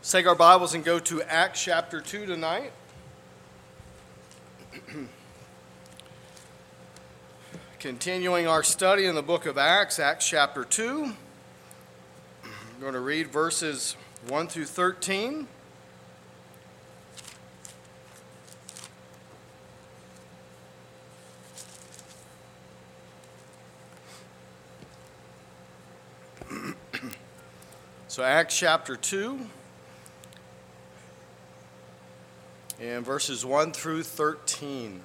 Let's take our Bibles and go to Acts chapter 2 tonight. Continuing our study in the book of Acts, Acts chapter 2. I'm going to read verses 1 through 13. So Acts chapter 2, and verses 1 through 13.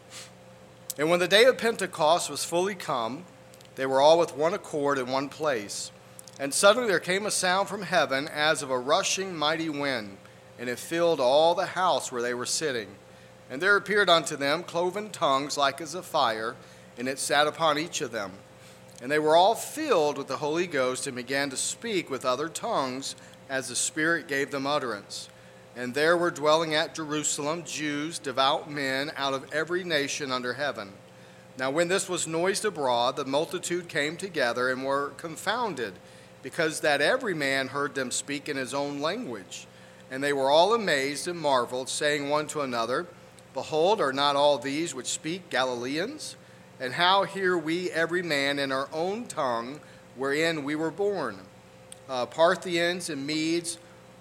And when the day of Pentecost was fully come, they were all with one accord in one place. And suddenly there came a sound from heaven as of a rushing mighty wind, and it filled all the house where they were sitting. And there appeared unto them cloven tongues like as of fire, and it sat upon each of them. And they were all filled with the Holy Ghost and began to speak with other tongues as the Spirit gave them utterance. And there were dwelling at Jerusalem Jews, devout men, out of every nation under heaven. Now when this was noised abroad, the multitude came together and were confounded, because that every man heard them speak in his own language. And they were all amazed and marveled, saying one to another, Behold, are not all these which speak Galileans? And how hear we every man in our own tongue wherein we were born? Parthians and Medes,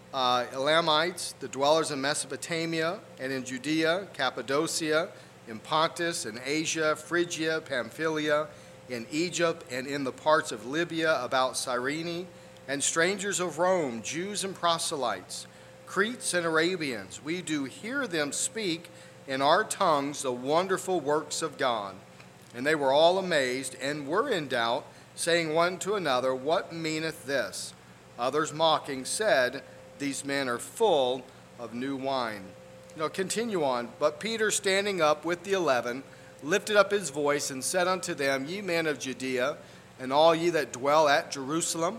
Elamites, the dwellers in Mesopotamia and in Judea, Cappadocia, in Pontus and Asia, Phrygia, Pamphylia, in Egypt, and in the parts of Libya about Cyrene, and strangers of Rome, Jews and proselytes, Cretes and Arabians, we do hear them speak in our tongues the wonderful works of God. And they were all amazed and were in doubt, saying one to another, What meaneth this? Others mocking said, These men are full of new wine. Continue on. But Peter, standing up with the 11, lifted up his voice and said unto them, Ye men of Judea, and all ye that dwell at Jerusalem,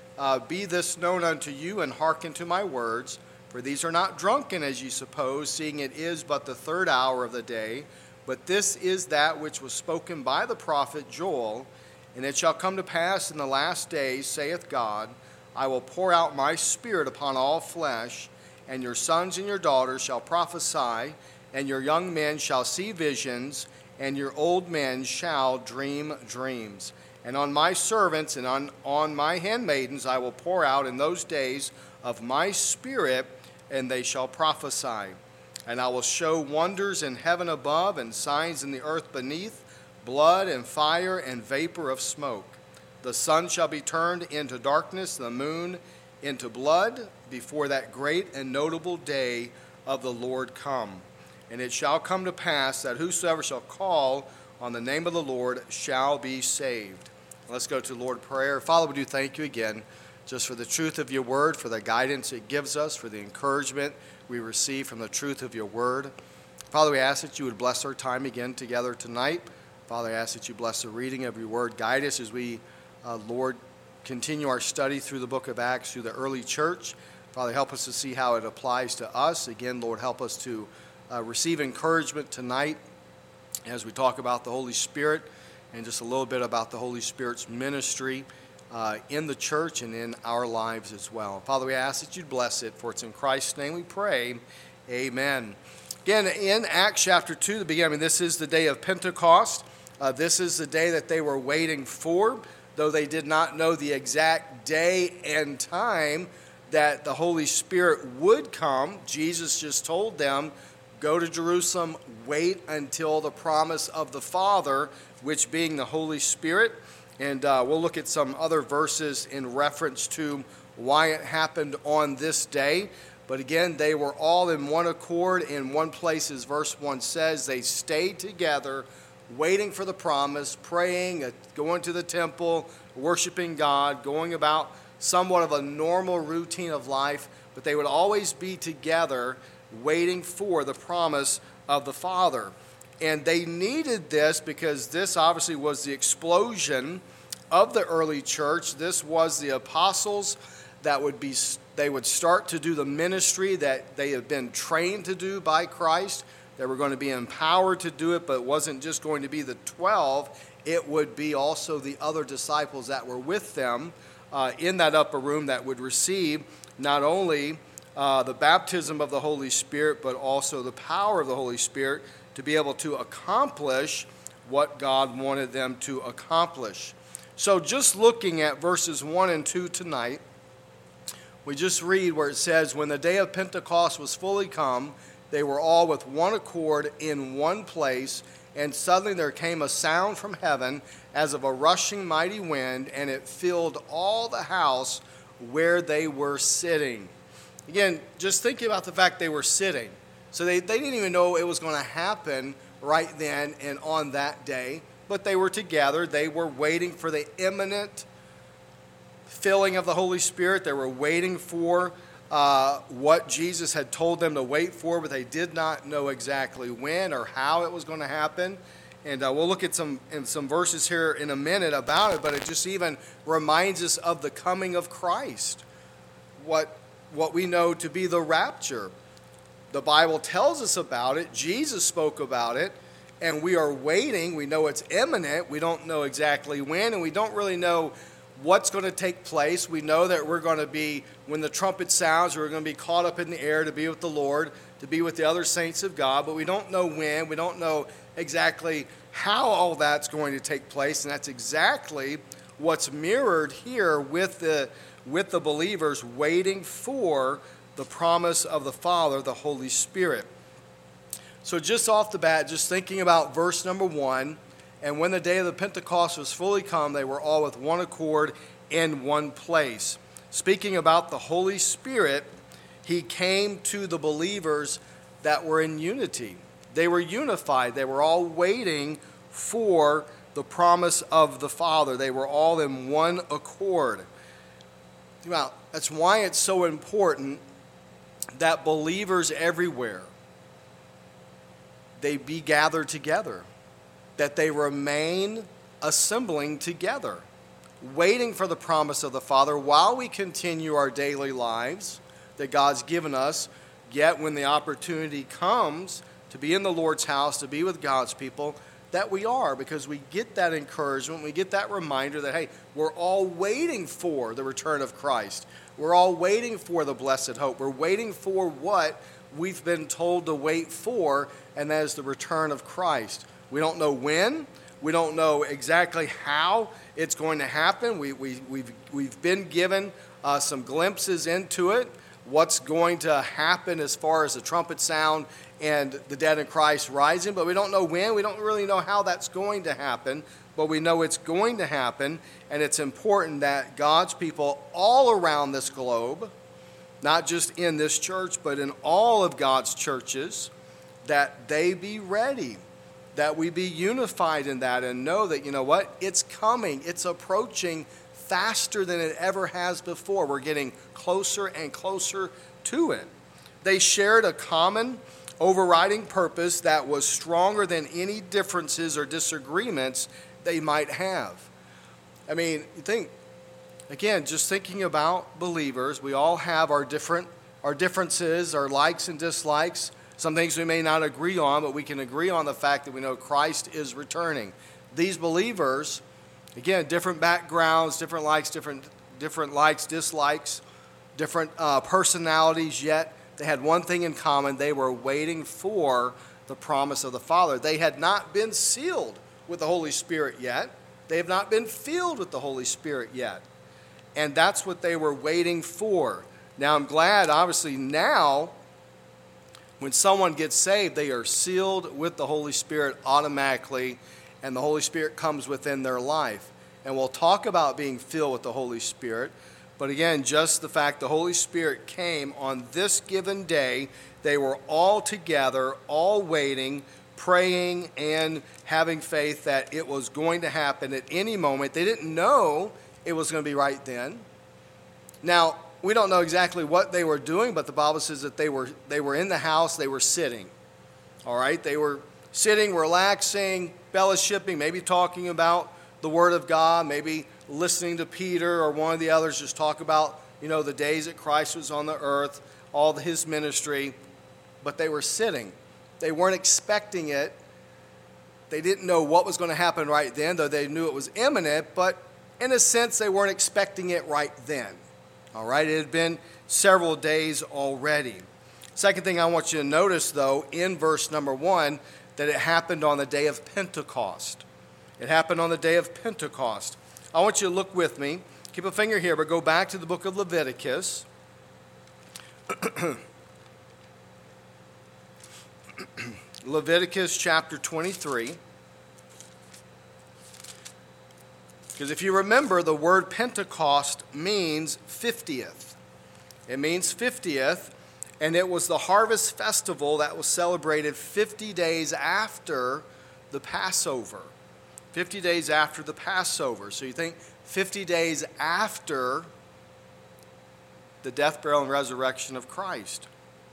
be this known unto you, and hearken to my words. For these are not drunken, as ye suppose, seeing it is but the third hour of the day. But this is that which was spoken by the prophet Joel. And it shall come to pass in the last days, saith God, I will pour out my spirit upon all flesh, and your sons and your daughters shall prophesy, and your young men shall see visions, and your old men shall dream dreams. And on my servants and on my handmaidens I will pour out in those days of my spirit, and they shall prophesy. And I will show wonders in heaven above and signs in the earth beneath, blood and fire and vapor of smoke. The sun shall be turned into darkness, the moon into blood, before that great and notable day of the Lord come. And it shall come to pass that whosoever shall call on the name of the Lord shall be saved. Let's go to Lord prayer. Father, we do thank you again just for the truth of your word, for the guidance it gives us, for the encouragement we receive from the truth of your word. Father, we ask that you would bless our time again together tonight. Father, I ask that you bless the reading of your word. Guide us as we, Lord, continue our study through the book of Acts, through the early church. Father, help us to see how it applies to us. Again, Lord, help us to receive encouragement tonight as we talk about the Holy Spirit and just a little bit about the Holy Spirit's ministry in the church and in our lives as well. Father, we ask that you'd bless it, for it's in Christ's name we pray. Amen. Again, in Acts chapter 2, the beginning, this is the day of Pentecost. This is the day that they were waiting for, though they did not know the exact day and time that the Holy Spirit would come. Jesus just told them, go to Jerusalem, wait until the promise of the Father, which being the Holy Spirit. And we'll look at some other verses in reference to why it happened on this day. But again, they were all in one accord in one place, as verse 1 says. They stayed together, waiting for the promise, praying, going to the temple, worshiping God, going about somewhat of a normal routine of life. But they would always be together, waiting for the promise of the Father. And they needed this because this obviously was the explosion of the early church. This was the apostles that they would start to do the ministry that they had been trained to do by Christ. They were going to be empowered to do it, but it wasn't just going to be the 12. It would be also the other disciples that were with them in that upper room that would receive not only the baptism of the Holy Spirit, but also the power of the Holy Spirit to be able to accomplish what God wanted them to accomplish. So just looking at verses 1 and 2 tonight, we just read where it says, when the day of Pentecost was fully come, they were all with one accord in one place, and suddenly there came a sound from heaven as of a rushing mighty wind, and it filled all the house where they were sitting. Again, just thinking about the fact they were sitting. So they didn't even know it was going to happen right then and on that day, but they were together. They were waiting for the imminent filling of the Holy Spirit. They were waiting for what Jesus had told them to wait for, but they did not know exactly when or how it was going to happen. And we'll look at some verses here in a minute about it, but it just even reminds us of the coming of Christ, what we know to be the rapture. The Bible tells us about it. Jesus spoke about it, and we are waiting. We know it's imminent. We don't know exactly when, and we don't really know what's going to take place. We know that we're going to be, when the trumpet sounds, we're going to be caught up in the air to be with the Lord, to be with the other saints of God, but we don't know when. We don't know exactly how all that's going to take place, and that's exactly what's mirrored here with the believers waiting for the promise of the Father, the Holy Spirit. So just off the bat, just thinking about verse number 1, and when the day of the Pentecost was fully come, they were all with one accord in one place. Speaking about the Holy Spirit, he came to the believers that were in unity. They were unified. They were all waiting for the promise of the Father. They were all in one accord. Well, that's why it's so important that believers everywhere, they be gathered together, that they remain assembling together, waiting for the promise of the Father while we continue our daily lives that God's given us. Yet when the opportunity comes to be in the Lord's house, to be with God's people, that we are, because we get that encouragement, we get that reminder that, hey, we're all waiting for the return of Christ. We're all waiting for the blessed hope. We're waiting for what we've been told to wait for, and that is the return of Christ. We don't know when. We don't know exactly how it's going to happen. We've been given some glimpses into it, what's going to happen as far as the trumpet sound and the dead in Christ rising, but we don't know when. We don't really know how that's going to happen, but we know it's going to happen, and it's important that God's people all around this globe, not just in this church, but in all of God's churches, that they be ready, that we be unified in that and know that, you know what, it's coming, it's approaching faster than it ever has before. We're getting closer and closer to it. They shared a common overriding purpose that was stronger than any differences or disagreements they might have. I mean, you think, again, just thinking about believers, we all have our differences, our likes and dislikes. Some things we may not agree on, but we can agree on the fact that we know Christ is returning. These believers, again, different backgrounds, different likes, dislikes, different personalities, yet they had one thing in common. They were waiting for the promise of the Father. They had not been sealed with the Holy Spirit yet. They have not been filled with the Holy Spirit yet. And that's what they were waiting for. Now, I'm glad, obviously, now, when someone gets saved, they are sealed with the Holy Spirit automatically, and the Holy Spirit comes within their life. And we'll talk about being filled with the Holy Spirit. But again, just the fact the Holy Spirit came on this given day, they were all together, all waiting, praying, and having faith that it was going to happen at any moment. They didn't know it was going to be right then. Now, we don't know exactly what they were doing, but the Bible says that they were in the house, they were sitting. All right? They were sitting, relaxing, fellowshipping, maybe talking about the Word of God, maybe listening to Peter or one of the others just talk about, the days that Christ was on the earth, all his ministry. But they were sitting. They weren't expecting it. They didn't know what was going to happen right then, though they knew it was imminent, but in a sense, they weren't expecting it right then. All right, it had been several days already. Second thing I want you to notice, though, in verse number 1, that it happened on the day of Pentecost. It happened on the day of Pentecost. I want you to look with me. Keep a finger here, but go back to the book of Leviticus. Leviticus chapter 23. Because if you remember, the word Pentecost means 50th. It means 50th, and it was the harvest festival that was celebrated 50 days after the Passover. 50 days after the Passover. So you think 50 days after the death, burial, and resurrection of Christ.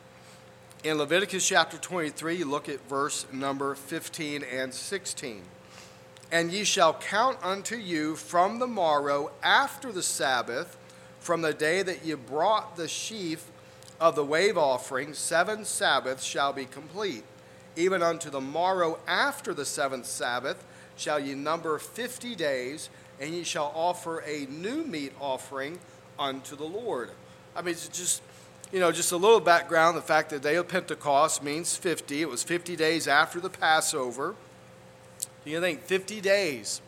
In Leviticus chapter 23, you look at verse number 15 and 16. And ye shall count unto you from the morrow after the Sabbath, from the day that ye brought the sheaf of the wave offering, 7 Sabbaths shall be complete. Even unto the morrow after the 7th Sabbath shall ye number 50 days, and ye shall offer a new meat offering unto the Lord. I mean, it's just a little background. The fact that the day of Pentecost means 50. It was 50 days after the Passover. You think 50 days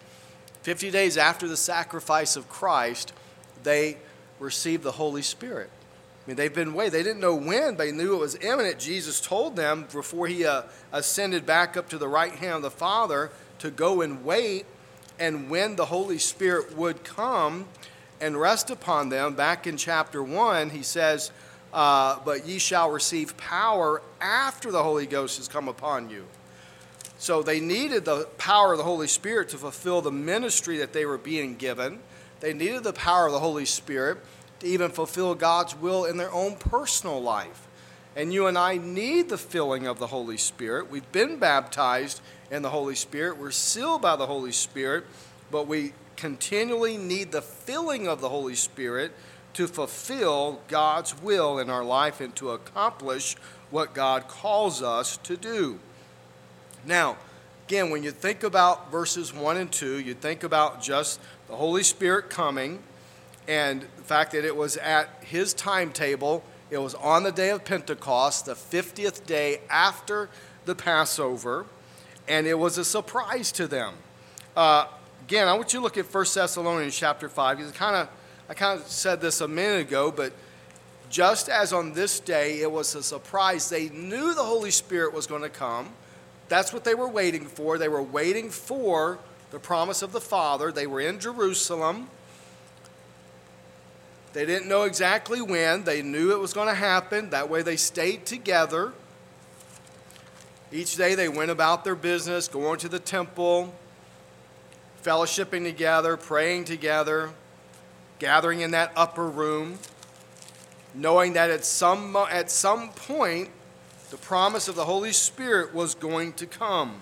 after the sacrifice of Christ, they received the Holy Spirit. I mean, they've been waiting. They didn't know when, but they knew it was imminent. Jesus told them before he ascended back up to the right hand of the Father to go and wait, and when the Holy Spirit would come and rest upon them. Back in chapter 1, he says, but ye shall receive power after the Holy Ghost has come upon you. So they needed the power of the Holy Spirit to fulfill the ministry that they were being given. They needed the power of the Holy Spirit to even fulfill God's will in their own personal life. And you and I need the filling of the Holy Spirit. We've been baptized in the Holy Spirit. We're sealed by the Holy Spirit. But we continually need the filling of the Holy Spirit to fulfill God's will in our life and to accomplish what God calls us to do. Now, again, when you think about verses 1 and 2, you think about just the Holy Spirit coming and the fact that it was at his timetable. It was on the day of Pentecost, the 50th day after the Passover, and it was a surprise to them. Again, I want you to look at 1 Thessalonians chapter 5, because I kind of said this a minute ago, but just as on this day it was a surprise, they knew the Holy Spirit was going to come. That's what they were waiting for. They were waiting for the promise of the Father. They were in Jerusalem. They didn't know exactly when. They knew it was going to happen. That way they stayed together. Each day they went about their business, going to the temple, fellowshipping together, praying together, gathering in that upper room, knowing that at some point the promise of the Holy Spirit was going to come.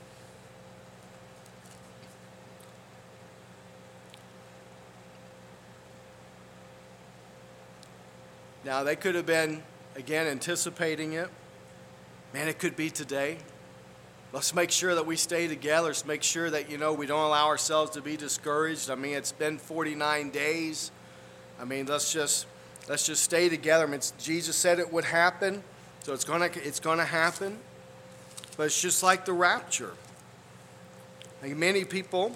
Now, they could have been, again, anticipating it. Man, it could be today. Let's make sure that we stay together. Let's make sure that, we don't allow ourselves to be discouraged. I mean, it's been 49 days. I mean, let's just stay together. I mean, Jesus said it would happen. So it's going to happen, but it's just like the rapture. Like many people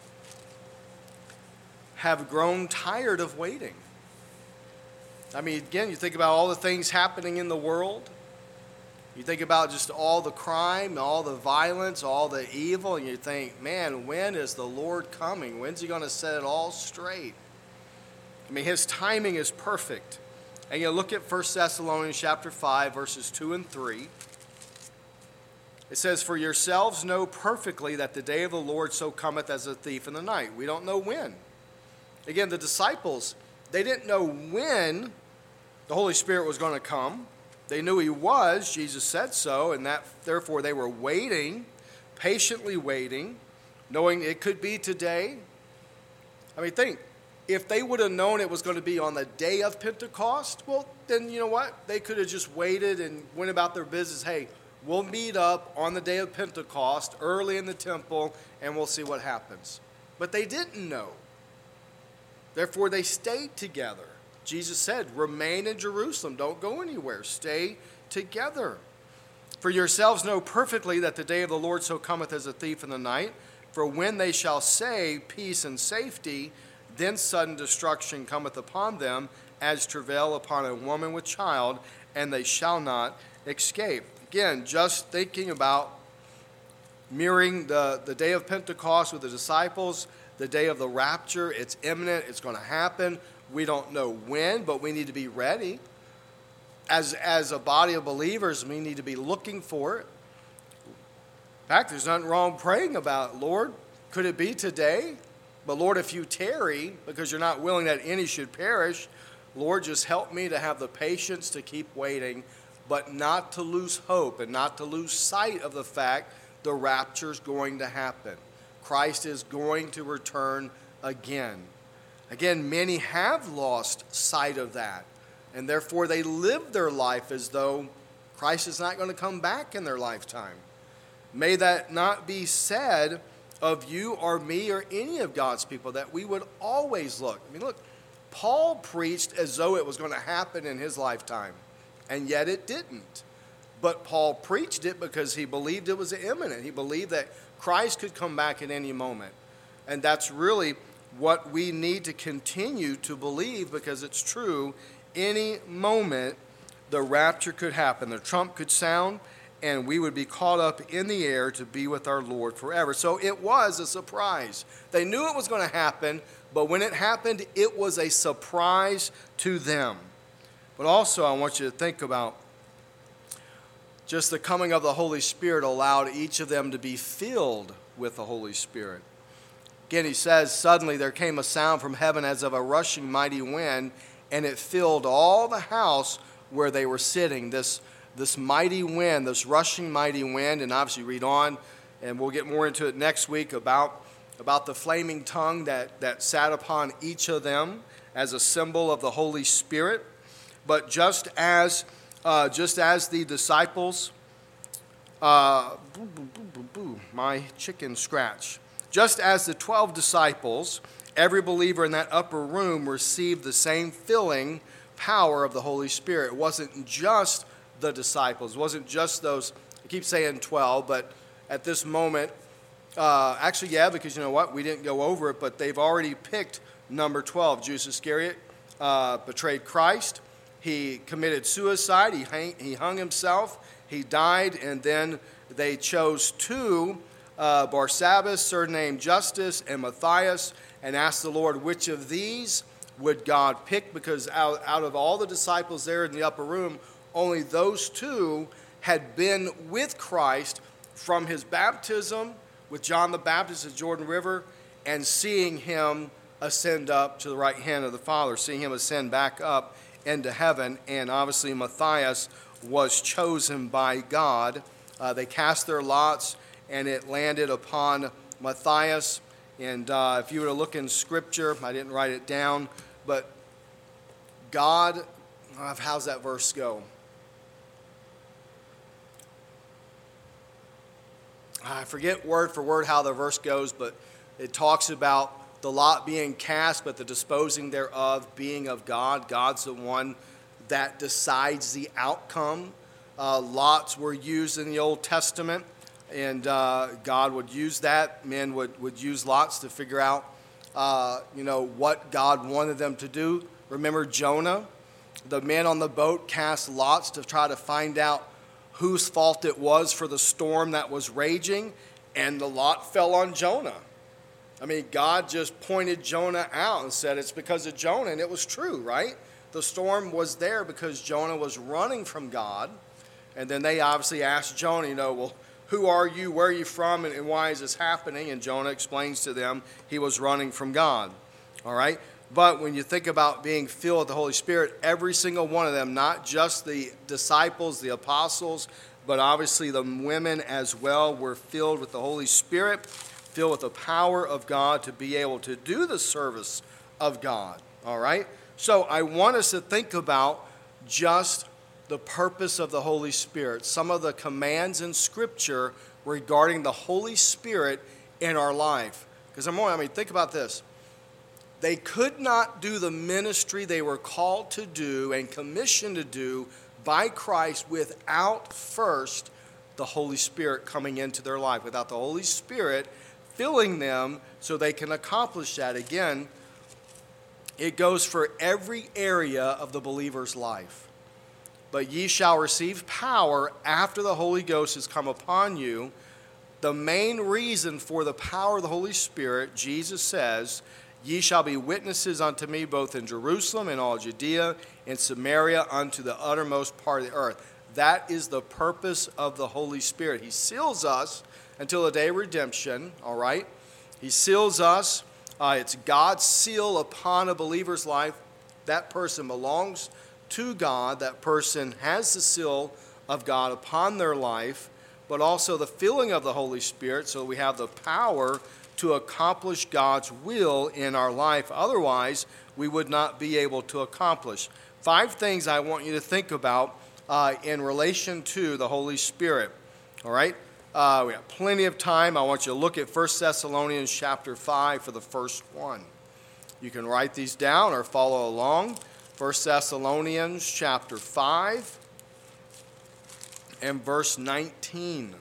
have grown tired of waiting. I mean, again, you think about all the things happening in the world. You think about just all the crime, all the violence, all the evil, and you think, man, when is the Lord coming? When's he going to set it all straight? I mean, his timing is perfect. And you look at 1 Thessalonians chapter 5, verses 2 and 3. It says, for yourselves know perfectly that the day of the Lord so cometh as a thief in the night. We don't know when. Again, the disciples, they didn't know when the Holy Spirit was going to come. They knew he was. Jesus said so, and that therefore they were waiting, patiently waiting, knowing it could be today. I mean, think. If they would have known it was going to be on the day of Pentecost, well, then you know what? They could have just waited and went about their business. Hey, we'll meet up on the day of Pentecost early in the temple, and we'll see what happens. But they didn't know. Therefore, they stayed together. Jesus said, remain in Jerusalem. Don't go anywhere. Stay together. For yourselves know perfectly that the day of the Lord so cometh as a thief in the night. For when they shall say peace and safety, then sudden destruction cometh upon them, as travail upon a woman with child, and they shall not escape. Again, just thinking about mirroring the day of Pentecost with the disciples, the day of the rapture. It's imminent. It's going to happen. We don't know when, but we need to be ready. As a body of believers, we need to be looking for it. In fact, there's nothing wrong praying about, Lord, could it be today? But Lord, if you tarry, because you're not willing that any should perish, Lord, just help me to have the patience to keep waiting, but not to lose hope and not to lose sight of the fact the rapture is going to happen. Christ is going to return again. Again, many have lost sight of that, and therefore they live their life as though Christ is not going to come back in their lifetime. May that not be said of you or me or any of God's people, that we would always look. I mean, look, Paul preached as though it was going to happen in his lifetime, and yet it didn't. But Paul preached it because he believed it was imminent. He believed that Christ could come back at any moment. And that's really what we need to continue to believe, because it's true. Any moment, the rapture could happen. The trump could sound, and we would be caught up in the air to be with our Lord forever. So it was a surprise. They knew it was going to happen, but when it happened, it was a surprise to them. But also, I want you to think about just the coming of the Holy Spirit allowed each of them to be filled with the Holy Spirit. Again, he says, suddenly there came a sound from heaven as of a rushing mighty wind, and it filled all the house where they were sitting. This mighty wind, this rushing mighty wind, and obviously read on, and we'll get more into it next week about the flaming tongue that sat upon each of them as a symbol of the Holy Spirit. But just as the disciples, my chicken scratch. Just as the 12 disciples, every believer in that upper room received the same filling power of the Holy Spirit. It wasn't just the disciples. It wasn't just those, I keep saying 12, but at this moment, actually, yeah, because you know what? We didn't go over it, but they've already picked number 12. Judas Iscariot betrayed Christ. He committed suicide. He hung himself. He died, and then they chose two, Barsabbas, surnamed Justus, and Matthias, and asked the Lord which of these would God pick, because out of all the disciples there in the upper room, only those two had been with Christ from his baptism with John the Baptist at Jordan River, and seeing him ascend up to the right hand of the Father, seeing him ascend back up into heaven. And obviously Matthias was chosen by God. They cast their lots, and it landed upon Matthias. And if you were to look in Scripture, I didn't write it down, but God, how's that verse go? I forget word for word how the verse goes, but it talks about the lot being cast, but the disposing thereof being of God. God's the one that decides the outcome. Lots were used in the Old Testament, and God would use that. Men would use lots to figure out, what God wanted them to do. Remember Jonah? The men on the boat cast lots to try to find out whose fault it was for the storm that was raging, and the lot fell on Jonah. I mean, God just pointed Jonah out and said it's because of Jonah, and it was true, right? The storm was there because Jonah was running from God, and then they obviously asked Jonah, well, who are you, where are you from, and why is this happening? And Jonah explains to them he was running from God, all right? But when you think about being filled with the Holy Spirit, every single one of them, not just the disciples, the apostles, but obviously the women as well, were filled with the Holy Spirit, filled with the power of God to be able to do the service of God, all right? So I want us to think about just the purpose of the Holy Spirit, some of the commands in Scripture regarding the Holy Spirit in our life. Because think about this. They could not do the ministry they were called to do and commissioned to do by Christ without first the Holy Spirit coming into their life, without the Holy Spirit filling them so they can accomplish that. Again, it goes for every area of the believer's life. But ye shall receive power after the Holy Ghost has come upon you. The main reason for the power of the Holy Spirit, Jesus says, ye shall be witnesses unto me both in Jerusalem and all Judea and Samaria unto the uttermost part of the earth. That is the purpose of the Holy Spirit. He seals us until the day of redemption, all right? He seals us. It's God's seal upon a believer's life. That person belongs to God. That person has the seal of God upon their life, but also the filling of the Holy Spirit, so we have the power to accomplish God's will in our life. Otherwise, we would not be able to accomplish. 5 things I want you to think about in relation to the Holy Spirit. All right? We have plenty of time. I want you to look at 1 Thessalonians chapter 5 for the first one. You can write these down or follow along. 1 Thessalonians chapter 5 and verse 19.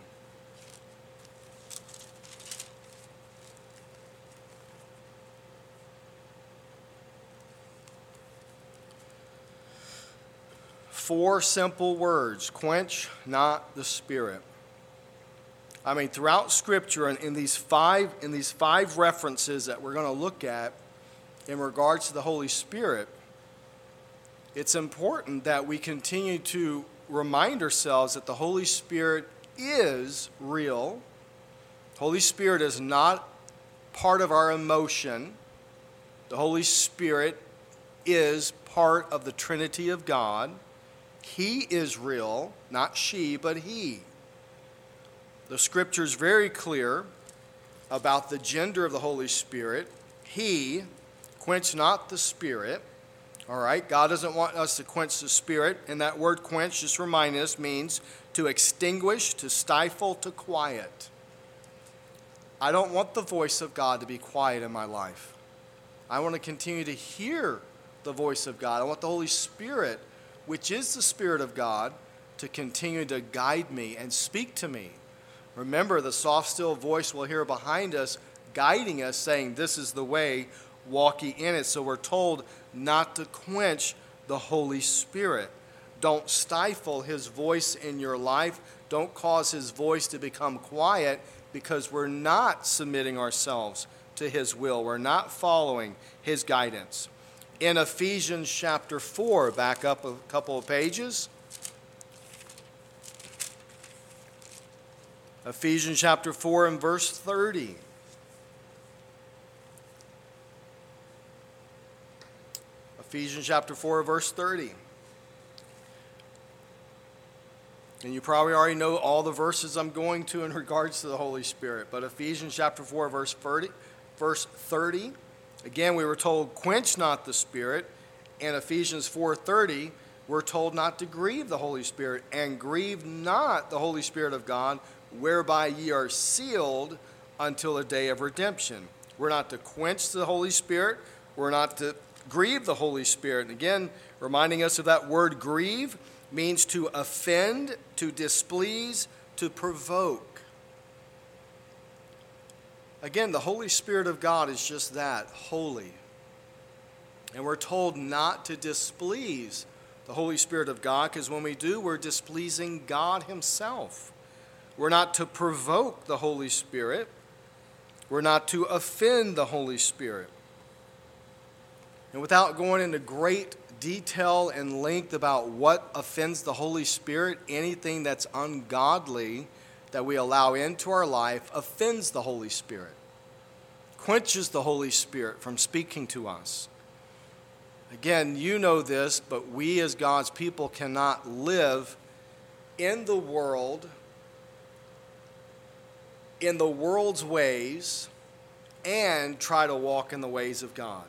Four simple words: quench not the Spirit. I mean, throughout Scripture and in these five references that we're going to look at in regards to the Holy Spirit, it's important that we continue to remind ourselves that the Holy Spirit is real. Holy Spirit is not part of our emotion. The Holy Spirit is part of the Trinity of God. He is real, not she, but he. The Scripture is very clear about the gender of the Holy Spirit. He, quench not the Spirit. All right, God doesn't want us to quench the Spirit. And that word quench, just remind us, means to extinguish, to stifle, to quiet. I don't want the voice of God to be quiet in my life. I want to continue to hear the voice of God. I want the Holy Spirit, which is the Spirit of God, to continue to guide me and speak to me. Remember, the soft, still voice we'll hear behind us, guiding us, saying, this is the way, walk ye in it. So we're told not to quench the Holy Spirit. Don't stifle his voice in your life. Don't cause his voice to become quiet, because we're not submitting ourselves to his will. We're not following his guidance. In Ephesians chapter 4, back up a couple of pages. Ephesians chapter 4 and verse 30. Ephesians chapter 4, verse 30. And you probably already know all the verses I'm going to in regards to the Holy Spirit. But Ephesians chapter 4, verse 30. Again, we were told, quench not the Spirit. In Ephesians 4:30, we're told not to grieve the Holy Spirit. And grieve not the Holy Spirit of God, whereby ye are sealed until the day of redemption. We're not to quench the Holy Spirit. We're not to grieve the Holy Spirit. And again, reminding us of that word grieve means to offend, to displease, to provoke. Again, the Holy Spirit of God is just that, holy. And we're told not to displease the Holy Spirit of God, because when we do, we're displeasing God himself. We're not to provoke the Holy Spirit. We're not to offend the Holy Spirit. And without going into great detail and length about what offends the Holy Spirit, anything that's ungodly that we allow into our life offends the Holy Spirit, quenches the Holy Spirit from speaking to us. Again, you know this, but we as God's people cannot live in the world's ways and try to walk in the ways of God.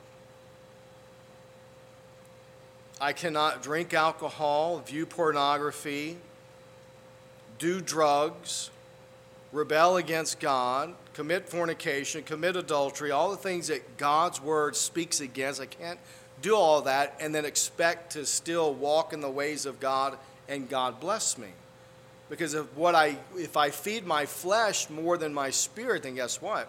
I cannot drink alcohol, view pornography, do drugs, rebel against God, commit fornication, commit adultery, all the things that God's word speaks against. I can't do all that and then expect to still walk in the ways of God and God bless me. Because if I feed my flesh more than my spirit, then guess what?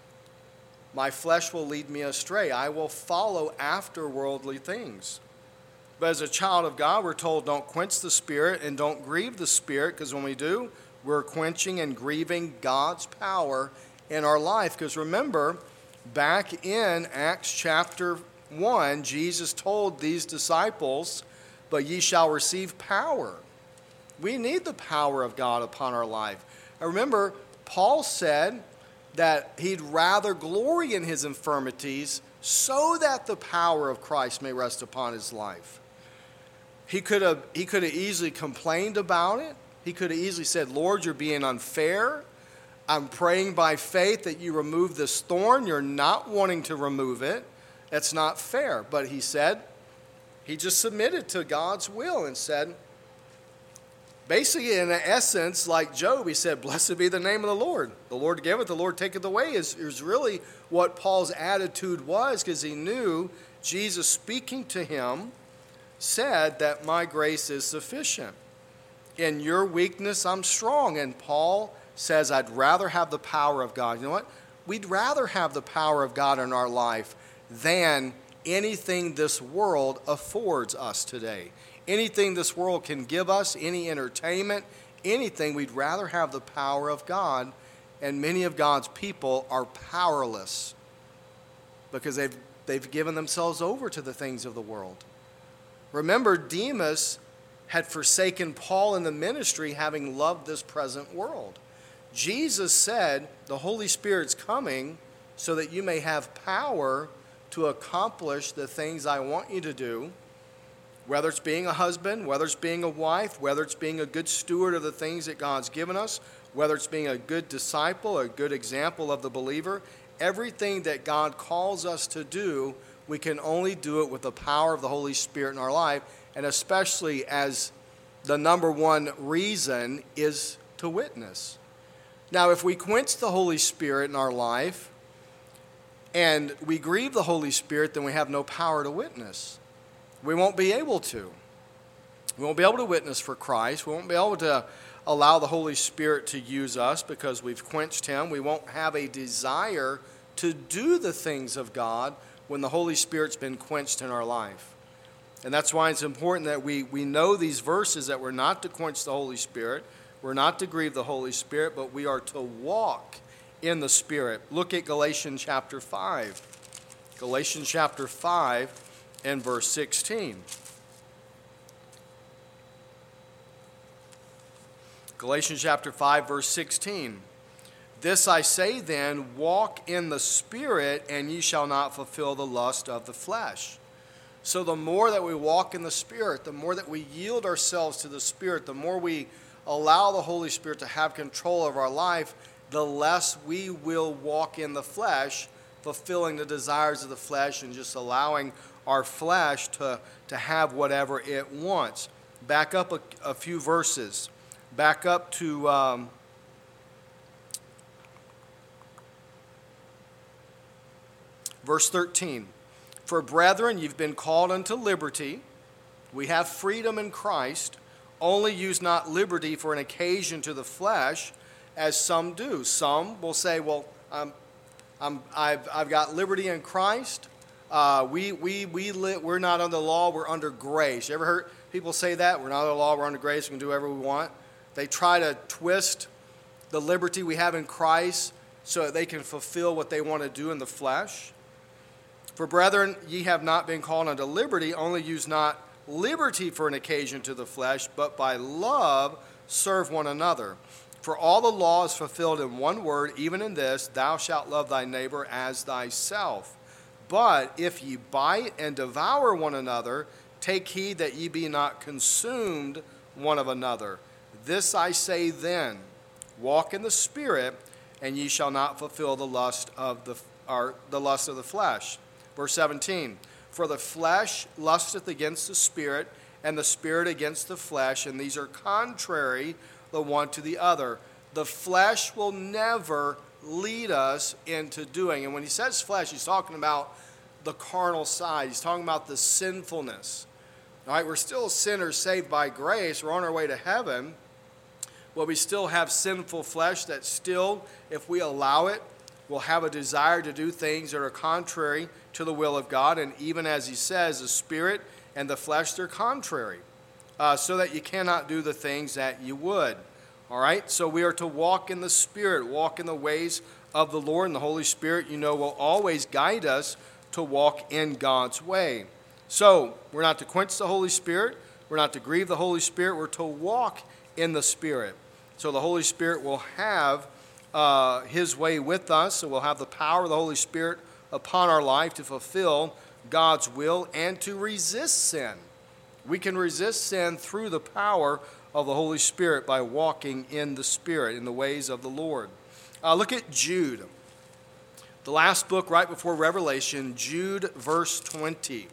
My flesh will lead me astray. I will follow after worldly things. But as a child of God, we're told don't quench the Spirit and don't grieve the Spirit, because when we do, we're quenching and grieving God's power in our life. Because remember, back in Acts chapter 1, Jesus told these disciples, "But ye shall receive power." We need the power of God upon our life. And remember, Paul said that he'd rather glory in his infirmities so that the power of Christ may rest upon his life. He could have easily complained about it. He could have easily said, "Lord, you're being unfair. I'm praying by faith that you remove this thorn. You're not wanting to remove it. That's not fair." But he said, he just submitted to God's will and said, basically, in essence, like Job, he said, "Blessed be the name of the Lord. The Lord giveth, the Lord taketh away," is really what Paul's attitude was, because he knew Jesus speaking to him said that my grace is sufficient. In your weakness, I'm strong. And Paul says, I'd rather have the power of God. You know what? We'd rather have the power of God in our life than anything this world affords us today. Anything this world can give us, any entertainment, anything, we'd rather have the power of God. And many of God's people are powerless because they've given themselves over to the things of the world. Remember, Demas had forsaken Paul in the ministry, having loved this present world. Jesus said, the Holy Spirit's coming so that you may have power to accomplish the things I want you to do, whether it's being a husband, whether it's being a wife, whether it's being a good steward of the things that God's given us, whether it's being a good disciple, a good example of the believer. Everything that God calls us to do, we can only do it with the power of the Holy Spirit in our life, and especially as the number one reason is to witness. Now, if we quench the Holy Spirit in our life and we grieve the Holy Spirit, then we have no power to witness. We won't be able to. We won't be able to witness for Christ. We won't be able to allow the Holy Spirit to use us because we've quenched him. We won't have a desire to do the things of God when the Holy Spirit's been quenched in our life. And that's why it's important that we know these verses, that we're not to quench the Holy Spirit, we're not to grieve the Holy Spirit, but we are to walk in the Spirit. Look at Galatians chapter 5. Galatians chapter 5 and verse 16. Galatians chapter 5, verse 16. "This I say then, walk in the Spirit, and ye shall not fulfill the lust of the flesh." So the more that we walk in the Spirit, the more that we yield ourselves to the Spirit, the more we allow the Holy Spirit to have control of our life, the less we will walk in the flesh, fulfilling the desires of the flesh and just allowing our flesh to have whatever it wants. Back up a few verses. Back up to verse 13. "For brethren, you've been called unto liberty. We have freedom in Christ. Only use not liberty for an occasion to the flesh, as some do." Some will say, "Well, I've got liberty in Christ. We're not under law. We're under grace." You ever heard people say that? We're not under law. We're under grace. We can do whatever we want. They try to twist the liberty we have in Christ so that they can fulfill what they want to do in the flesh. "For brethren, ye have not been called unto liberty. Only use not liberty for an occasion to the flesh, but by love serve one another. For all the law is fulfilled in one word, even in this, thou shalt love thy neighbor as thyself. But if ye bite and devour one another, take heed that ye be not consumed one of another. This I say then, walk in the Spirit, and ye shall not fulfill the lust of the flesh." Verse 17, "For the flesh lusteth against the Spirit, and the Spirit against the flesh, and these are contrary the one to the other, the flesh will never lead us into doing. And when he says flesh, he's talking about the carnal side. He's talking about the sinfulness. All right, we're still sinners saved by grace. We're on our way to heaven. But we still have sinful flesh that still, if we allow it, will have a desire to do things that are contrary to the will of God. And even as he says, the spirit and the flesh, they're contrary. So that you cannot do the things that you would. All right, so we are to walk in the Spirit, walk in the ways of the Lord, and the Holy Spirit, will always guide us to walk in God's way. So we're not to quench the Holy Spirit, we're not to grieve the Holy Spirit, we're to walk in the Spirit. So the Holy Spirit will have his way with us, and we'll have the power of the Holy Spirit upon our life to fulfill God's will and to resist sin. We can resist sin through the power of the Holy Spirit by walking in the Spirit, in the ways of the Lord. Look at Jude. The last book right before Revelation, Jude verse 20.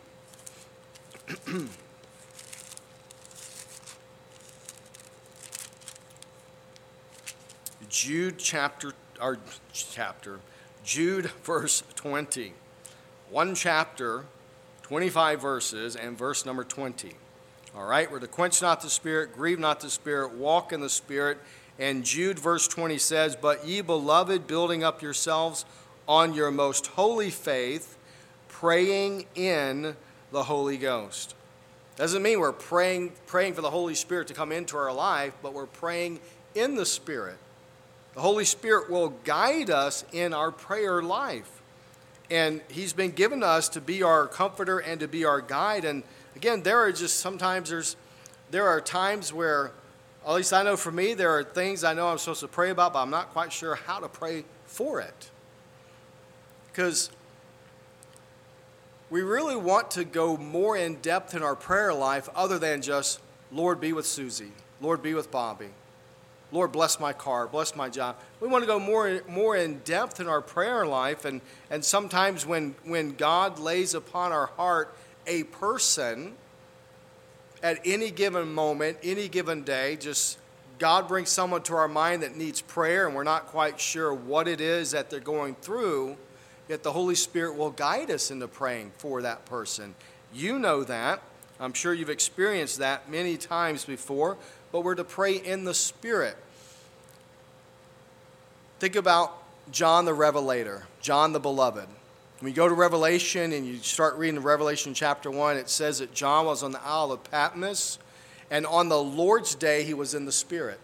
Jude verse 20. One chapter, 25 verses, and verse number 20. All right, we're to quench not the Spirit, grieve not the Spirit, walk in the Spirit. And Jude verse 20 says, "But ye beloved, building up yourselves on your most holy faith, praying in the Holy Ghost." Doesn't mean we're praying for the Holy Spirit to come into our life, but we're praying in the Spirit. The Holy Spirit will guide us in our prayer life. And he's been given us to be our comforter and to be our guide. And again, there are times where, at least I know for me, there are things I know I'm supposed to pray about, but I'm not quite sure how to pray for it. Because we really want to go more in depth in our prayer life other than just, Lord, be with Susie. Lord, be with Bobby. Lord, bless my car, bless my job. We want to go more in depth in our prayer life. And sometimes when God lays upon our heart a person at any given moment, any given day, just God brings someone to our mind that needs prayer and we're not quite sure what it is that they're going through, yet the Holy Spirit will guide us into praying for that person. You know that. I'm sure you've experienced that many times before, but we're to pray in the Spirit. Think about John the Revelator, John the Beloved. When you go to Revelation and you start reading Revelation chapter 1, it says that John was on the Isle of Patmos, and on the Lord's day he was in the Spirit.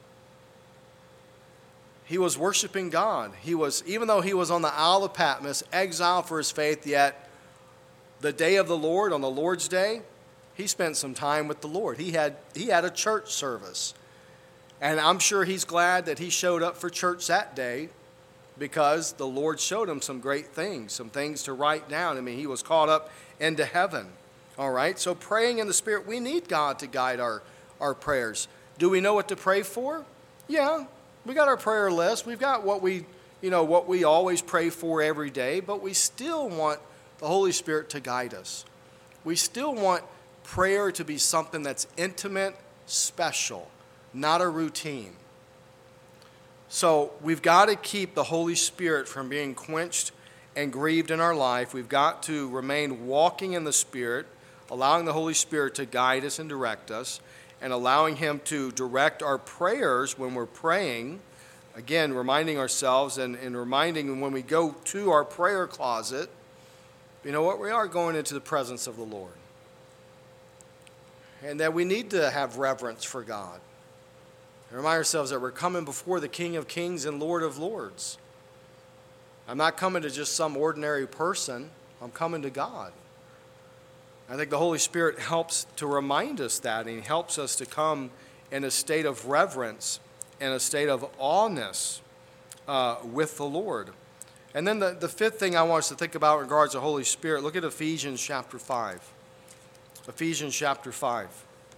He was worshiping God. Even though he was on the Isle of Patmos, exiled for his faith, yet the day of the Lord, on the Lord's day, he spent some time with the Lord. He had a church service. And I'm sure he's glad that he showed up for church that day because the Lord showed him some great things, some things to write down. I mean, he was caught up into heaven. All right, so praying in the Spirit, we need God to guide our prayers. Do we know what to pray for? Yeah, we got our prayer list. We've got what we always pray for every day, but we still want the Holy Spirit to guide us. We still want prayer to be something that's intimate, special, not a routine. So we've got to keep the Holy Spirit from being quenched and grieved in our life. We've got to remain walking in the Spirit, allowing the Holy Spirit to guide us and direct us, and allowing him to direct our prayers when we're praying. Again, reminding ourselves and reminding when we go to our prayer closet, you know what, we are going into the presence of the Lord. And that we need to have reverence for God. And remind ourselves that we're coming before the King of Kings and Lord of Lords. I'm not coming to just some ordinary person. I'm coming to God. I think the Holy Spirit helps to remind us that, and he helps us to come in a state of reverence and a state of awness with the Lord. And then the fifth thing I want us to think about in regards to the Holy Spirit, look at Ephesians chapter 5. Ephesians chapter 5.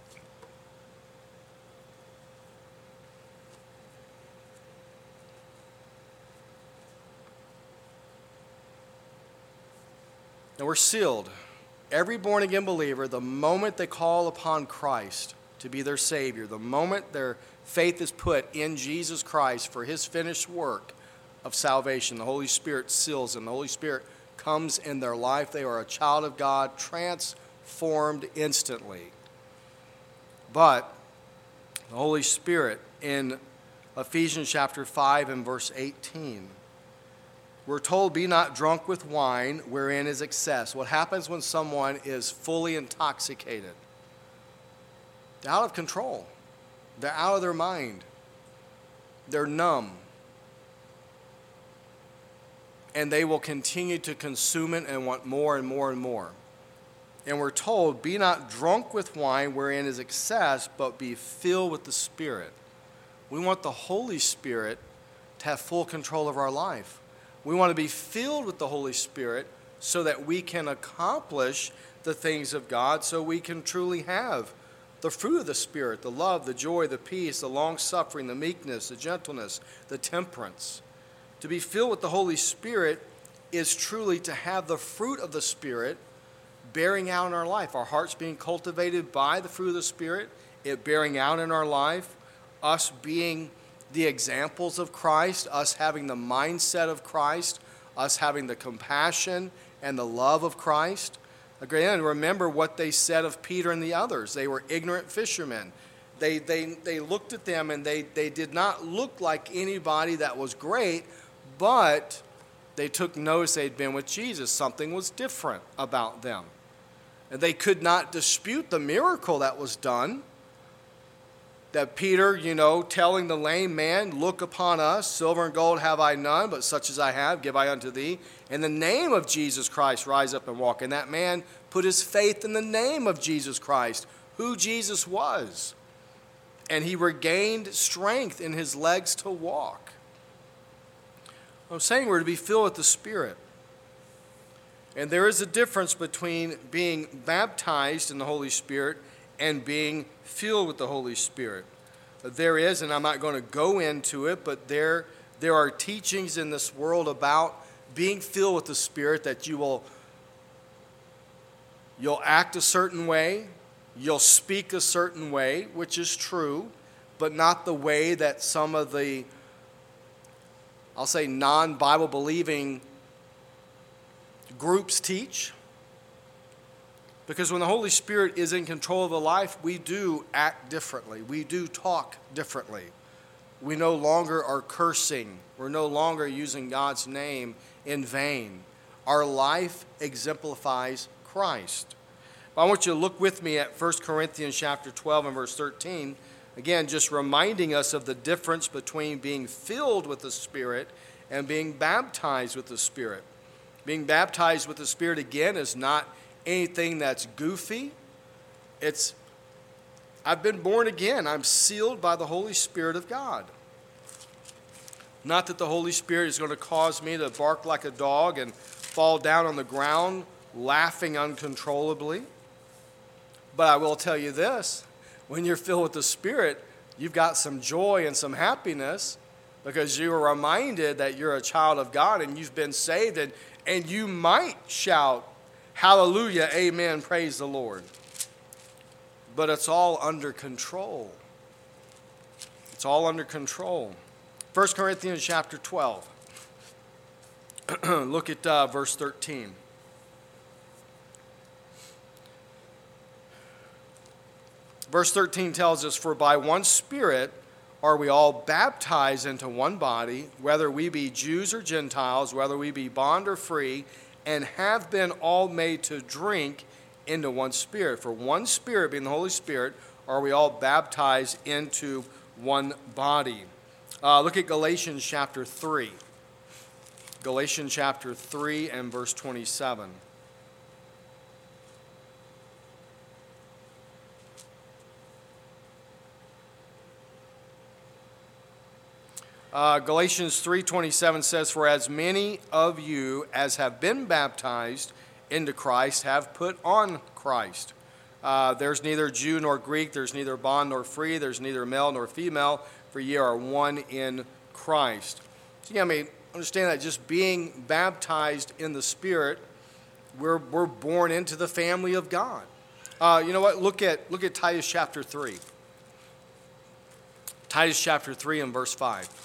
Now we're sealed. Every born-again believer, the moment they call upon Christ to be their Savior, the moment their faith is put in Jesus Christ for his finished work of salvation, the Holy Spirit seals them. The Holy Spirit comes in their life. They are a child of God, transformed instantly. But the Holy Spirit in Ephesians chapter 5 and verse 18, we're told, be not drunk with wine wherein is excess. What happens when someone is fully intoxicated? They're out of control. They're out of their mind. They're numb. And they will continue to consume it and want more and more and more. And we're told, be not drunk with wine wherein is excess, but be filled with the Spirit. We want the Holy Spirit to have full control of our life. We want to be filled with the Holy Spirit so that we can accomplish the things of God, so we can truly have the fruit of the Spirit, the love, the joy, the peace, the long-suffering, the meekness, the gentleness, the temperance. To be filled with the Holy Spirit is truly to have the fruit of the Spirit bearing out in our life. Our hearts being cultivated by the fruit of the Spirit, it bearing out in our life, us being the examples of Christ, us having the mindset of Christ, us having the compassion and the love of Christ. Again, remember what they said of Peter and the others. They were ignorant fishermen. They looked at them and they did not look like anybody that was great, but they took notice they'd been with Jesus. Something was different about them. And they could not dispute the miracle that was done. That Peter, telling the lame man, look upon us, silver and gold have I none, but such as I have give I unto thee. In the name of Jesus Christ, rise up and walk. And that man put his faith in the name of Jesus Christ, who Jesus was. And he regained strength in his legs to walk. I'm saying we're to be filled with the Spirit. And there is a difference between being baptized in the Holy Spirit and being filled with the Holy Spirit. There is, and I'm not going to go into it, but there are teachings in this world about being filled with the Spirit, that you'll act a certain way, you'll speak a certain way, which is true, but not the way that some of the, I'll say, non-Bible believing groups teach. Because when the Holy Spirit is in control of the life, we do act differently. We do talk differently. We no longer are cursing. We're no longer using God's name in vain. Our life exemplifies Christ. But I want you to look with me at 1 Corinthians chapter 12 and verse 13. Again, just reminding us of the difference between being filled with the Spirit and being baptized with the Spirit. Being baptized with the Spirit, again, is not anything that's goofy. It's, I've been born again. I'm sealed by the Holy Spirit of God. Not that the Holy Spirit is going to cause me to bark like a dog and fall down on the ground laughing uncontrollably. But I will tell you this, when you're filled with the Spirit, you've got some joy and some happiness because you are reminded that you're a child of God and you've been saved, and you might shout, hallelujah, amen, praise the Lord. But it's all under control. It's all under control. 1 Corinthians chapter 12. Look at verse 13. Verse 13 tells us, for by one Spirit are we all baptized into one body, whether we be Jews or Gentiles, whether we be bond or free, and have been all made to drink into one Spirit. For one Spirit, being the Holy Spirit, are we all baptized into one body. Look at Galatians chapter 3. Galatians chapter 3 and verse 27. Galatians 3:27 says, for as many of you as have been baptized into Christ have put on Christ. There's neither Jew nor Greek, there's neither bond nor free, there's neither male nor female, for ye are one in Christ. So, understand that just being baptized in the Spirit, we're born into the family of God. You know what? Look at Titus chapter 3. Titus chapter 3 and verse 5.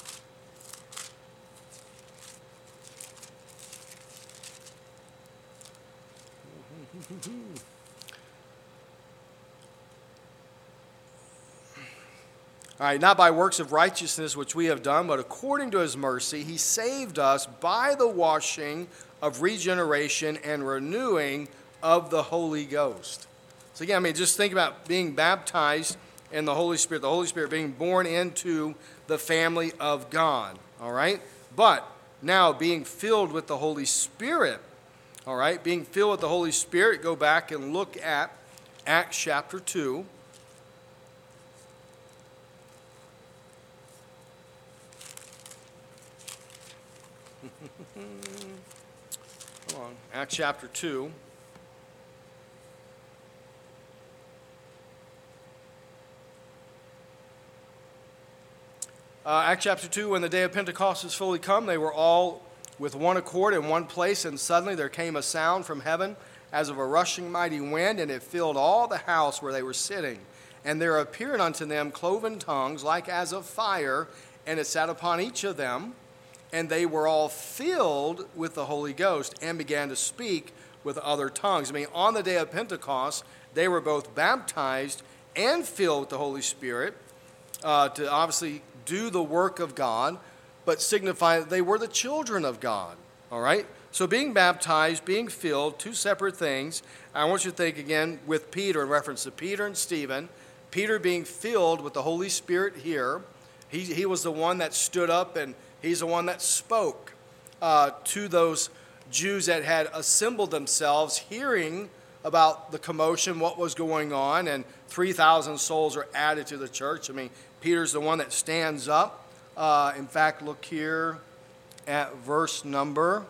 All right, not by works of righteousness which we have done, but according to his mercy, he saved us by the washing of regeneration and renewing of the Holy Ghost. So again, just think about being baptized in the Holy Spirit being born into the family of God, all right? But now being filled with the Holy Spirit, all right? Being filled with the Holy Spirit, go back and look at Acts chapter 2. Come on, Acts chapter 2. Acts chapter 2, when the day of Pentecost was fully come, they were all with one accord in one place, and suddenly there came a sound from heaven as of a rushing mighty wind, and it filled all the house where they were sitting. And there appeared unto them cloven tongues like as of fire, and it sat upon each of them. And they were all filled with the Holy Ghost and began to speak with other tongues. On the day of Pentecost, they were both baptized and filled with the Holy Spirit to obviously do the work of God, but signify that they were the children of God. All right? So being baptized, being filled, two separate things. I want you to think again with Peter in reference to Peter and Stephen. Peter being filled with the Holy Spirit here. He was the one that stood up, and he's the one that spoke to those Jews that had assembled themselves, hearing about the commotion, what was going on, and 3,000 souls are added to the church. Peter's the one that stands up. In fact, look here at verse number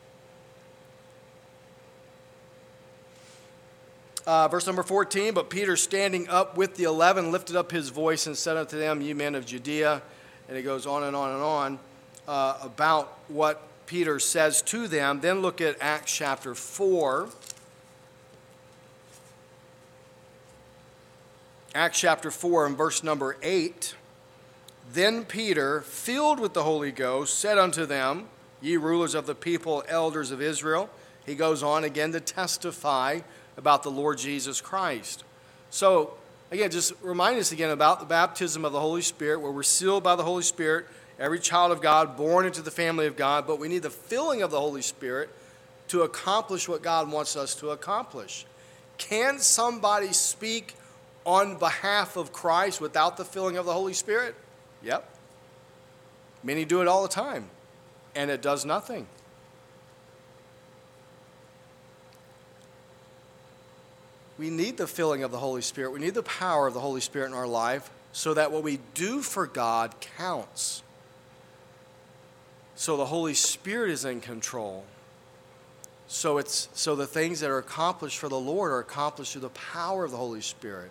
14. But Peter, standing up with the 11, lifted up his voice and said unto them, Ye men of Judea. And it goes on and on and on about what Peter says to them. Then look at Acts chapter 4. Acts chapter 4 and verse number 8. Then Peter, filled with the Holy Ghost, said unto them, Ye rulers of the people, elders of Israel. He goes on again to testify about the Lord Jesus Christ. So, again, just remind us again about the baptism of the Holy Spirit, where we're sealed by the Holy Spirit, every child of God born into the family of God, but we need the filling of the Holy Spirit to accomplish what God wants us to accomplish. Can somebody speak on behalf of Christ without the filling of the Holy Spirit? Yep. Many do it all the time, and it does nothing. We need the filling of the Holy Spirit. We need the power of the Holy Spirit in our life so that what we do for God counts. So the Holy Spirit is in control. So the things that are accomplished for the Lord are accomplished through the power of the Holy Spirit.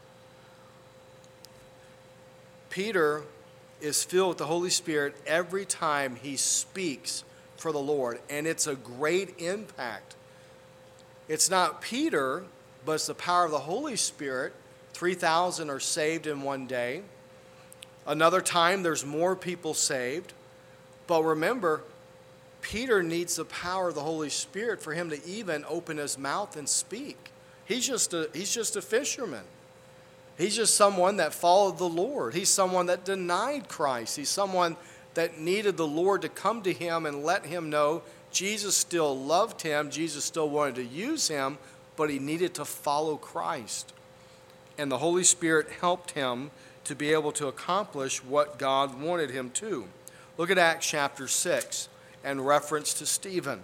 Peter is filled with the Holy Spirit every time he speaks for the Lord, and it's a great impact. It's not Peter, but it's the power of the Holy Spirit. 3,000 are saved in one day. Another time, there's more people saved. But remember, Peter needs the power of the Holy Spirit for him to even open his mouth and speak. He's just a fisherman. He's just someone that followed the Lord. He's someone that denied Christ. He's someone that needed the Lord to come to him and let him know Jesus still loved him. Jesus still wanted to use him, but he needed to follow Christ. And the Holy Spirit helped him to be able to accomplish what God wanted him to. Look at Acts chapter 6 and reference to Stephen.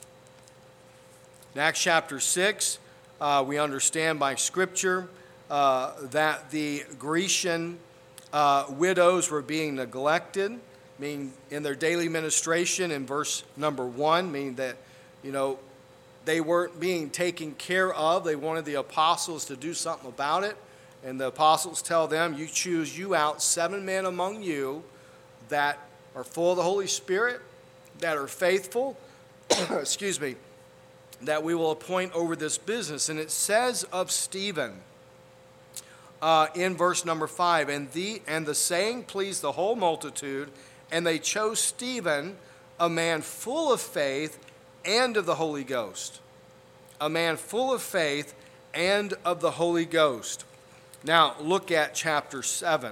In Acts chapter 6, we understand by Scripture that the Grecian widows were being neglected, meaning in their daily ministration in verse number 1, meaning that, they weren't being taken care of. They wanted the apostles to do something about it. And the apostles tell them, you choose you out 7 men among you that are full of the Holy Spirit, that are faithful, that we will appoint over this business. And it says of Stephen, in verse number 5. And the saying pleased the whole multitude, and they chose Stephen, a man full of faith and of the Holy Ghost. A man full of faith and of the Holy Ghost. Now, look at chapter 7.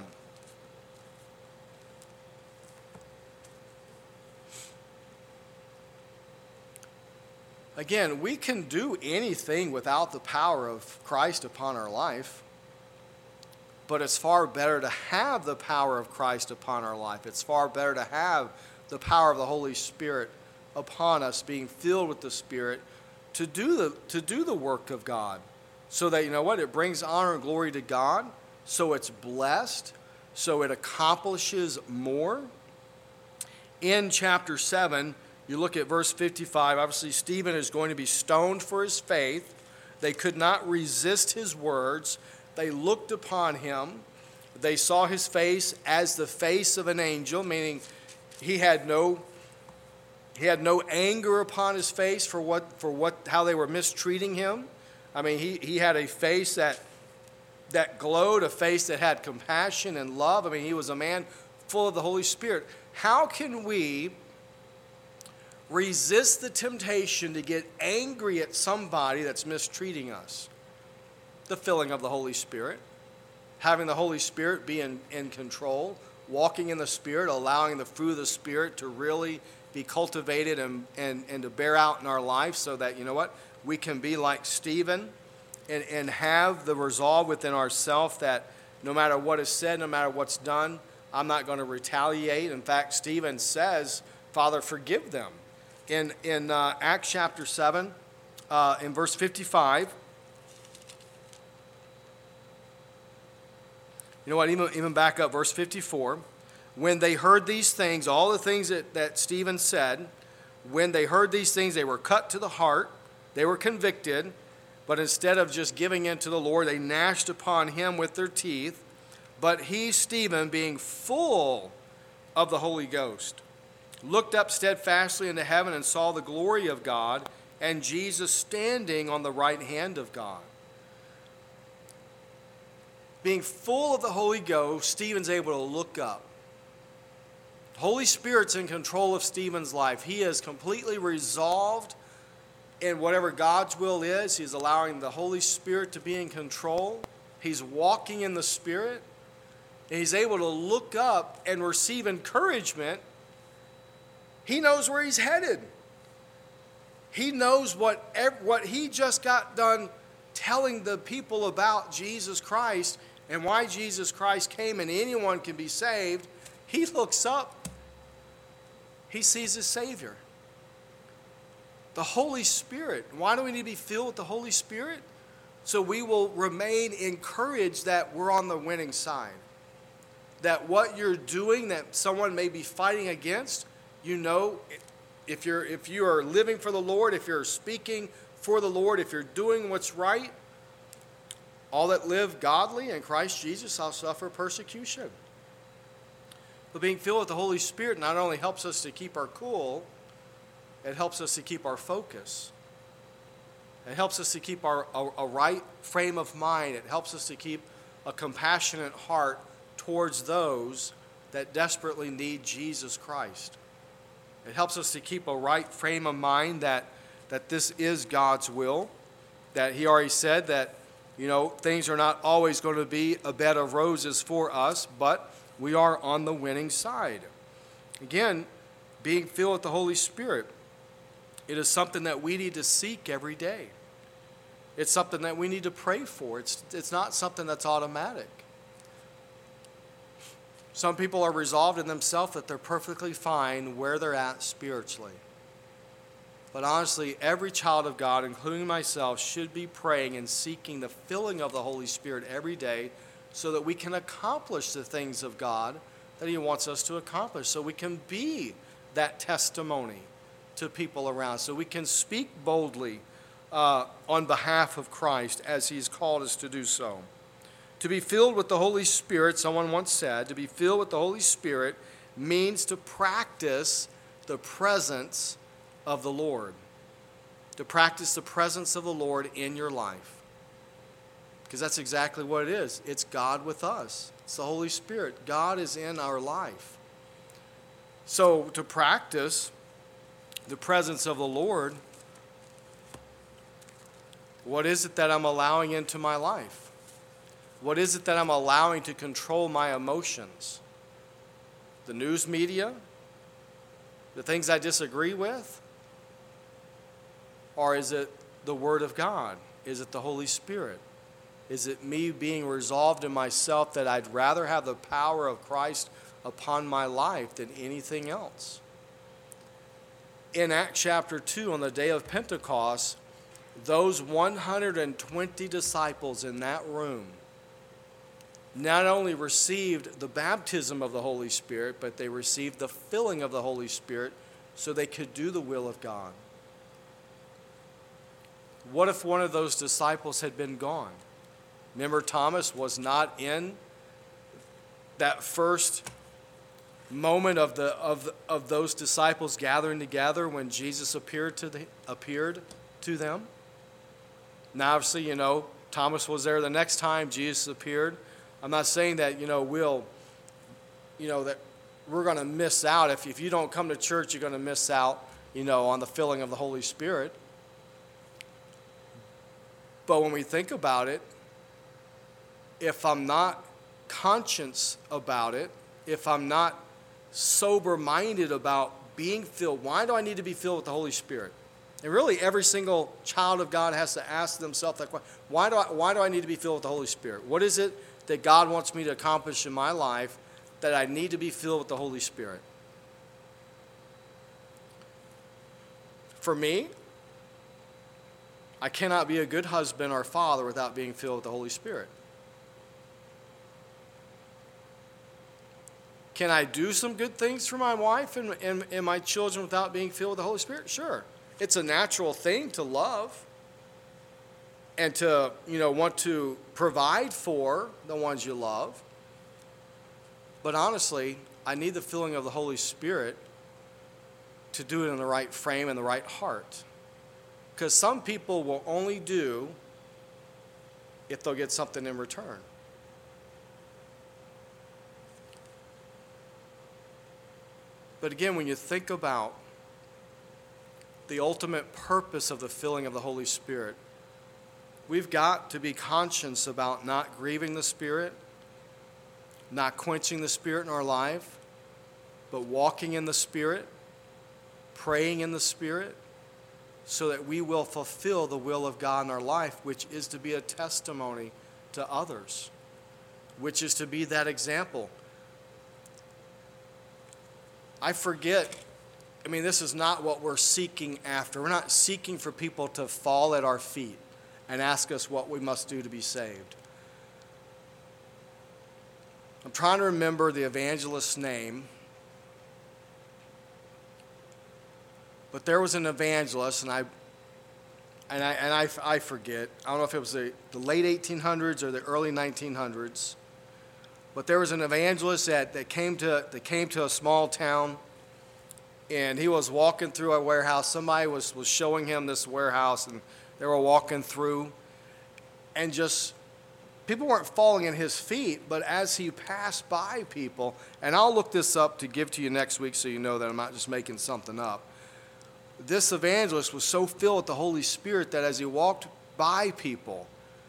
Again, we can do anything without the power of Christ upon our life, but it's far better to have the power of Christ upon our life. It's far better to have the power of the Holy Spirit upon us, being filled with the Spirit, to do the work of God, so that, you know what, it brings honor and glory to God, so it's blessed, so it accomplishes more. In chapter 7, you look at verse 55, obviously Stephen is going to be stoned for his faith. They could not resist his words. They looked upon him. They saw his face as the face of an angel, meaning he had no anger upon his face for how they were mistreating him. I mean, he had a face that glowed, a face that had compassion and love. I mean, he was a man full of the Holy Spirit. How can we resist the temptation to get angry at somebody that's mistreating us? The filling of the Holy Spirit. Having the Holy Spirit be in control. Walking in the Spirit, allowing the fruit of the Spirit to really be cultivated and to bear out in our life, so that, you know what, we can be like Stephen and have the resolve within ourselves that no matter what is said, no matter what's done, I'm not going to retaliate. In fact, Stephen says, Father, forgive them. In Acts chapter 7, in verse 55, you know what, even back up, verse 54, when they heard these things, all the things that Stephen said, when they heard these things, they were cut to the heart, they were convicted, but instead of just giving in to the Lord, they gnashed upon him with their teeth. But he, Stephen, being full of the Holy Ghost, looked up steadfastly into heaven and saw the glory of God and Jesus standing on the right hand of God. Being full of the Holy Ghost, Stephen's able to look up. The Holy Spirit's in control of Stephen's life. He is completely resolved in whatever God's will is. He's allowing the Holy Spirit to be in control. He's walking in the Spirit. And he's able to look up and receive encouragement. He knows where he's headed. He knows what he just got done telling the people about Jesus Christ and why Jesus Christ came and anyone can be saved. He looks up. He sees his Savior. The Holy Spirit. Why do we need to be filled with the Holy Spirit? So we will remain encouraged that we're on the winning side. That what you're doing that someone may be fighting against, you know, if you are living for the Lord, if you're speaking for the Lord, if you're doing what's right, all that live godly in Christ Jesus shall suffer persecution. But being filled with the Holy Spirit not only helps us to keep our cool, it helps us to keep our focus. It helps us to keep a right frame of mind. It helps us to keep a compassionate heart towards those that desperately need Jesus Christ. It helps us to keep a right frame of mind that this is God's will, that he already said that, you know, things are not always going to be a bed of roses for us, but we are on the winning side. Again, being filled with the Holy Spirit, it is something that we need to seek every day. It's something that we need to pray for. It's not something that's automatic. Some people are resolved in themselves that they're perfectly fine where they're at spiritually. But honestly, every child of God, including myself, should be praying and seeking the filling of the Holy Spirit every day so that we can accomplish the things of God that he wants us to accomplish, so we can be that testimony to people around, so we can speak boldly on behalf of Christ as he's called us to do so. To be filled with the Holy Spirit, someone once said, to be filled with the Holy Spirit means to practice the presence of the Lord. To practice the presence of the Lord in your life. Because that's exactly what it is. It's God with us. It's the Holy Spirit. God is in our life. So to practice the presence of the Lord, what is it that I'm allowing into my life? What is it that I'm allowing to control my emotions? The news media? The things I disagree with? Or is it the Word of God? Is it the Holy Spirit? Is it me being resolved in myself that I'd rather have the power of Christ upon my life than anything else? In Acts chapter 2, on the day of Pentecost, those 120 disciples in that room not only received the baptism of the Holy Spirit, but they received the filling of the Holy Spirit so they could do the will of God. What if one of those disciples had been gone? Remember, Thomas was not in that first moment of those disciples gathering together when Jesus appeared to them. Now, obviously, Thomas was there the next time Jesus appeared. I'm not saying that, that we're going to miss out. If you don't come to church, you're going to miss out, on the filling of the Holy Spirit. But when we think about it, if I'm not conscious about it, if I'm not sober-minded about being filled, why do I need to be filled with the Holy Spirit? And really, every single child of God has to ask themselves that question. Why do I need to be filled with the Holy Spirit? What is it that God wants me to accomplish in my life that I need to be filled with the Holy Spirit? For me, I cannot be a good husband or father without being filled with the Holy Spirit. Can I do some good things for my wife and my children without being filled with the Holy Spirit? Sure. It's a natural thing to love and to, want to provide for the ones you love. But honestly, I need the filling of the Holy Spirit to do it in the right frame and the right heart. Because some people will only do if they'll get something in return. But again, when you think about the ultimate purpose of the filling of the Holy Spirit, we've got to be conscious about not grieving the Spirit, not quenching the Spirit in our life, but walking in the Spirit, praying in the Spirit, so that we will fulfill the will of God in our life, which is to be a testimony to others, which is to be that example. I forget, this is not what we're seeking after. We're not seeking for people to fall at our feet and ask us what we must do to be saved. I'm trying to remember the evangelist's name. But there was an evangelist, and I forget. I don't know if it was the late 1800s or the early 1900s. But there was an evangelist that came to a small town, and he was walking through a warehouse. Somebody was showing him this warehouse, and they were walking through, and just people weren't falling at his feet, but as he passed by people, and I'll look this up to give to you next week so you know that I'm not just making something up. This evangelist was so filled with the Holy Spirit that as he walked by people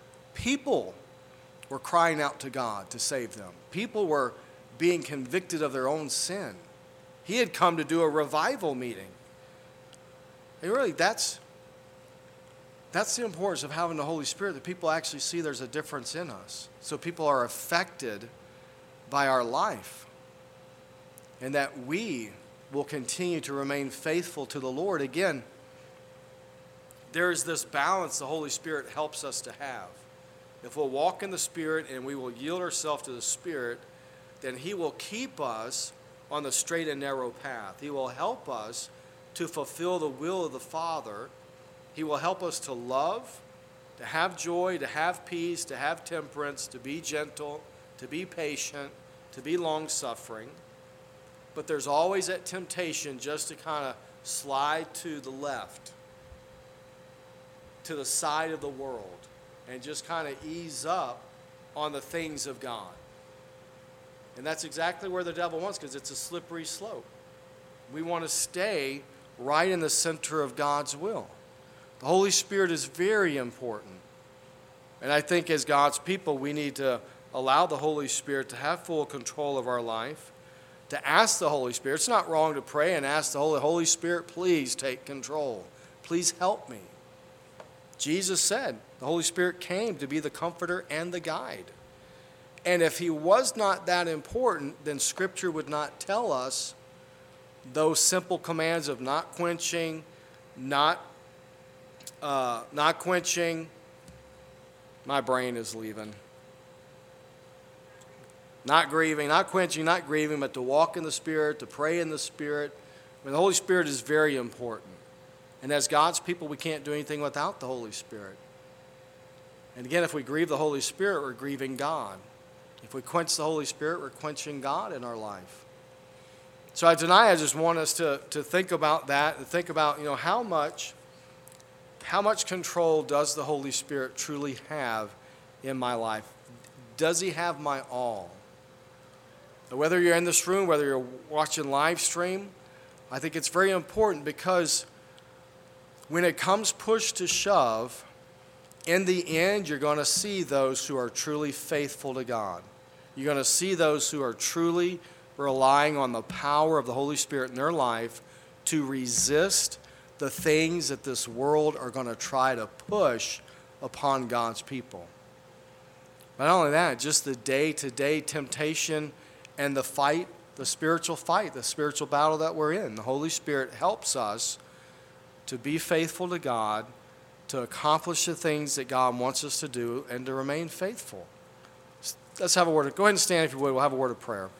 were crying out to God to save them. People were being convicted of their own sin. He had come to do a revival meeting. And really, that's the importance of having the Holy Spirit, that people actually see there's a difference in us. So people are affected by our life. And that we will continue to remain faithful to the Lord. Again, there's this balance the Holy Spirit helps us to have. If we'll walk in the Spirit and we will yield ourselves to the Spirit, then He will keep us on the straight and narrow path. He will help us to fulfill the will of the Father. He will help us to love, to have joy, to have peace, to have temperance, to be gentle, to be patient, to be long-suffering. But there's always that temptation just to kind of slide to the left, to the side of the world, and just kind of ease up on the things of God. And that's exactly where the devil wants, because it's a slippery slope. We want to stay right in the center of God's will. The Holy Spirit is very important. And I think as God's people, we need to allow the Holy Spirit to have full control of our life, to ask the Holy Spirit. It's not wrong to pray and ask the Holy Spirit, please take control. Please help me. Jesus said the Holy Spirit came to be the comforter and the guide. And if he was not that important, then Scripture would not tell us those simple commands of not quenching, not quenching. My brain is leaving. Not grieving, not quenching, not grieving, but to walk in the Spirit, to pray in the Spirit. I mean, the Holy Spirit is very important. And as God's people, we can't do anything without the Holy Spirit. And again, if we grieve the Holy Spirit, we're grieving God. If we quench the Holy Spirit, we're quenching God in our life. So tonight, I just want us to think about that, and think about, how much control does the Holy Spirit truly have in my life? Does he have my all? Whether you're in this room, whether you're watching live stream, I think it's very important, because when it comes push to shove, in the end, you're going to see those who are truly faithful to God. You're going to see those who are truly relying on the power of the Holy Spirit in their life to resist the things that this world are going to try to push upon God's people. But not only that, just the day-to-day temptation and the fight, the spiritual battle that we're in. The Holy Spirit helps us to be faithful to God, to accomplish the things that God wants us to do, and to remain faithful. Let's have a word. Go ahead and stand if you would. We'll have a word of prayer.